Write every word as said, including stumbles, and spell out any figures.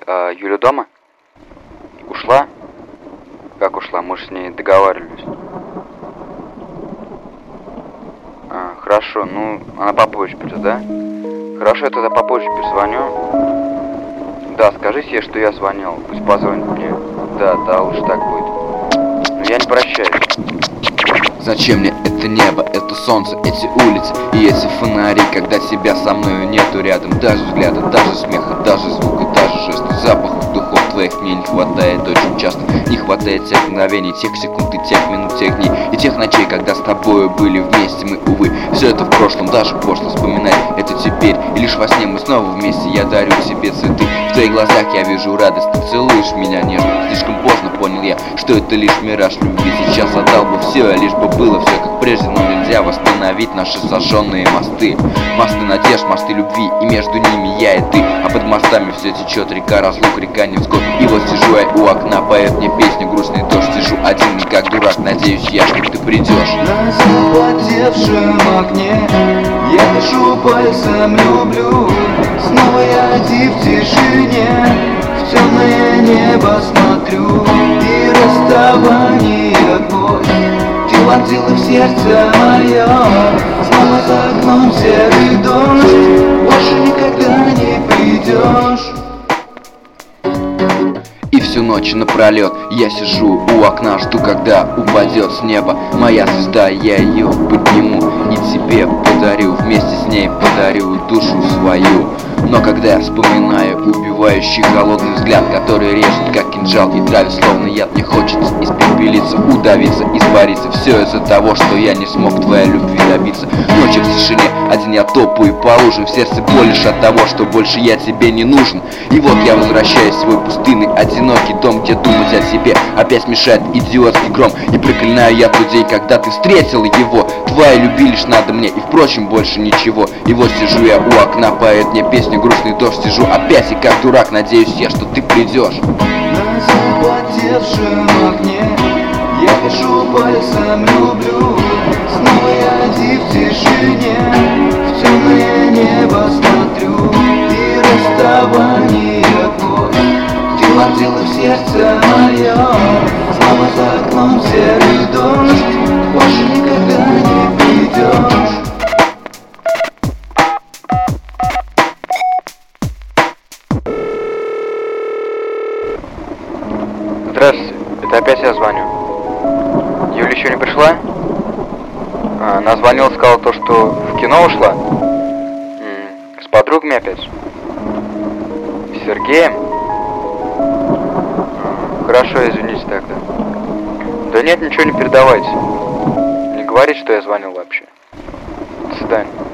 А Юля дома? Ушла? Как ушла? Мы же с ней договаривались. А, хорошо, ну, она попозже придет, да? Хорошо, я тогда попозже перезвоню. Да, скажи себе, что я звонил. Пусть позвонит мне. Да, да, лучше так будет. Но я не прощаюсь. Зачем мне это небо, это солнце, эти улицы и эти фонари, когда тебя со мною нету рядом? Даже взгляда, даже смеха, даже звука, даже жеста, запахов духов твоих мне не хватает очень часто. Не хватает тех мгновений, тех секунд и тех минут, тех дней и тех ночей, когда с тобою были вместе мы, увы. Все это в прошлом, даже пошло вспоминать это теперь. И лишь во сне мы снова вместе, я дарю тебе цветы. В твоих глазах я вижу радость, ты целуешь меня нежно. Слишком поздно понял я, что это лишь мираж любви. Сейчас отдал бы все, лишь бы было все как прежде, но нельзя восстановить наши сожженные мосты. Мосты надежд, мосты любви, и между ними я и ты. А под мостами все течет река разлук, река невзгод. И вот сижу я у окна, поет мне песню грустный дождь. Сижу один и как дурак, надеюсь я, что ты придешь. На запотевшем окне я пишу пальцем люблю. Снова я один в тишине, в темное небо смотрю. И расставание гвоздь вонзила в сердце мое. Снова за окном серый дождь, больше никогда не придешь. И всю ночь напролет я сижу у окна, жду, когда упадет с неба моя звезда, я ее подниму и тебе подарю, вместе с ней подарю душу свою. Но когда я вспоминаю убивающий холодный взгляд, который режет как кинжал и травит словно яд, мне хочется испепелиться, удавиться, испариться. Все из-за того, что я не смог твоей любви добиться. Ночью в тишине один я топаю по лужам, в сердце боль лишь от того, что больше я тебе не нужен. И вот я возвращаюсь в свой пустынный одинокий дом, где думать о себе опять мешает идиотский гром. И проклинаю я тот день, когда ты встретил его. Твоей любви лишь надо мне, и впрочем больше ничего. И вот сижу я у окна, поет мне песню грустный дождь. Сижу опять и как дурак, надеюсь я, что ты придешь. На запотевшем окне я пишу пальцем люблю. Снова я один в тишине, в темное небо смотрю. И расставание гвоздь вонзила в сердце мое. Снова за окном серый дождь, больше никогда не придешь. Здравствуйте, это опять я звоню. Юля еще не пришла? А, она звонила, сказала то, что в кино ушла. М-м, с подругами опять? С Сергеем? А, хорошо, извините тогда. Да нет, ничего не передавайте. Не говорите, что я звонил вообще. До свидания.